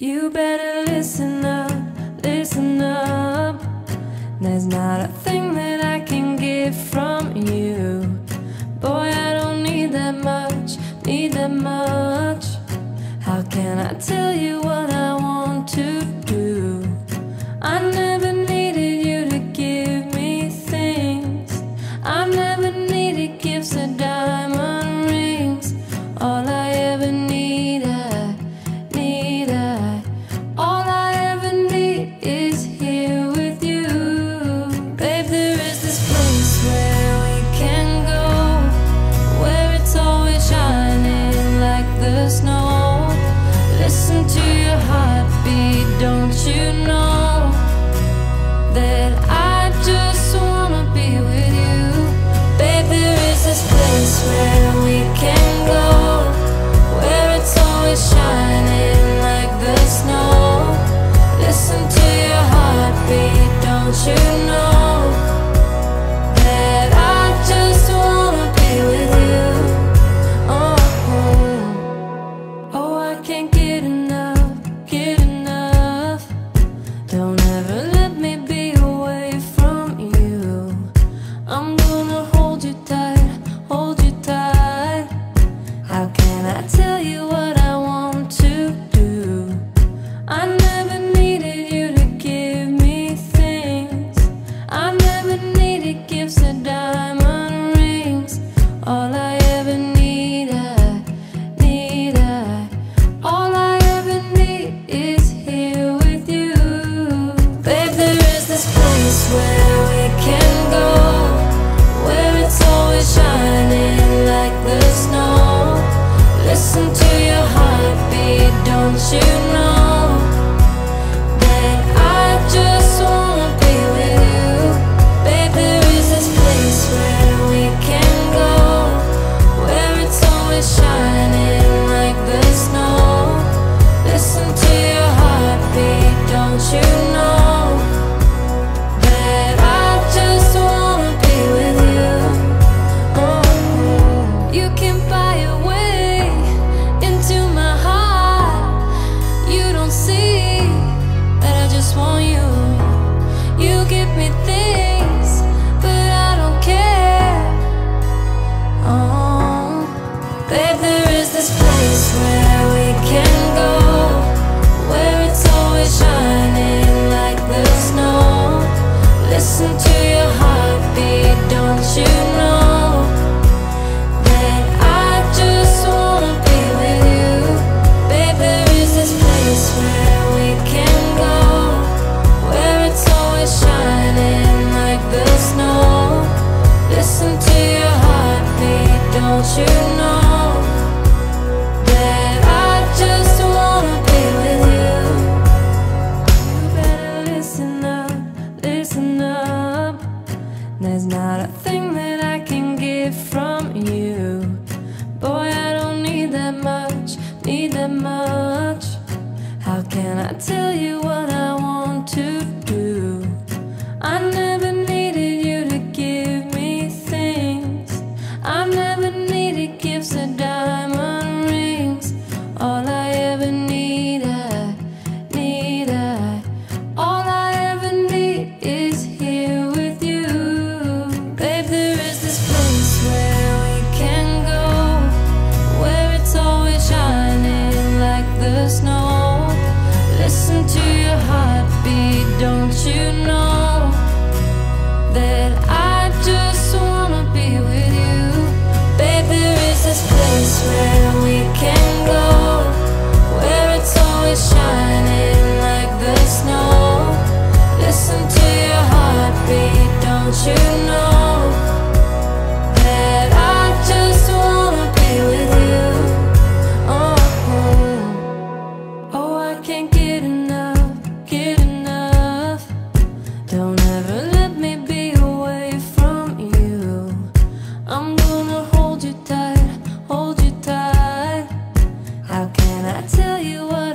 You better listen up, listen up. There's not a thing that I can get from you. Boy, I don't need that much, need that much. How can I tell you what I want to do? I never needed you to give me things. I never needed gifts or diamond rings. All I ever need, all I ever need is here with you. Babe, there is this place where we can go, where it's always shining like the snow. Listen to your heartbeat, don't you know that I just wanna be with you. Babe, there is this place where we can go, where it's always shining like the snow. Listen to your heartbeat, don't you know that I just wanna be with you. Oh, I can't get enough, get enough. Don't ever let me be away from you. I'm gonna hold you tight, hold you tight. How can I tell you what I want to do? I never needed you to give me things. I never needed gifts or diamond rings. All I ever need, all I ever need is here with you. Babe, there is this place where we can go, where it's always shining like the snow. Listen to your heartbeat, don't you know that I just wanna be with you. Babe, there is this place where we can go, where it's always shining like the snow. Listen to your heartbeat, don't you know that I just wanna be with you. You can buy your way into my heart. You don't see that I just want you. You give me things, but I don't care. Oh, babe, there is this place where we can go, where it's always shining like the snow. Listen to your heartbeat, don't you know that I just wanna be with you. Babe, there is this place where we can go, where it's always shining like the snow. Listen to your heartbeat, don't you know that I just wanna be with you. You better listen up, listen up. There's not a thing that I can get from you. Boy, I don't need that much, need that much. How can I tell you what I want to do? I never needed you to give me things. I never needed gifts or diamond rings. All I ever need, all I ever need is here with you. Babe, there is this place where we can go, where it's always shining like the snow. Listen to your heartbeat, don't you know that I just wanna be with you. Babe, there is this place where we can go, where it's always shining like the snow. Listen to your heartbeat, don't you know that I just wanna be with you. Oh, I can't get enough, get enough. Don't ever let me be away from you. I'm gonna hold you tight, hold you tight. How can I tell you what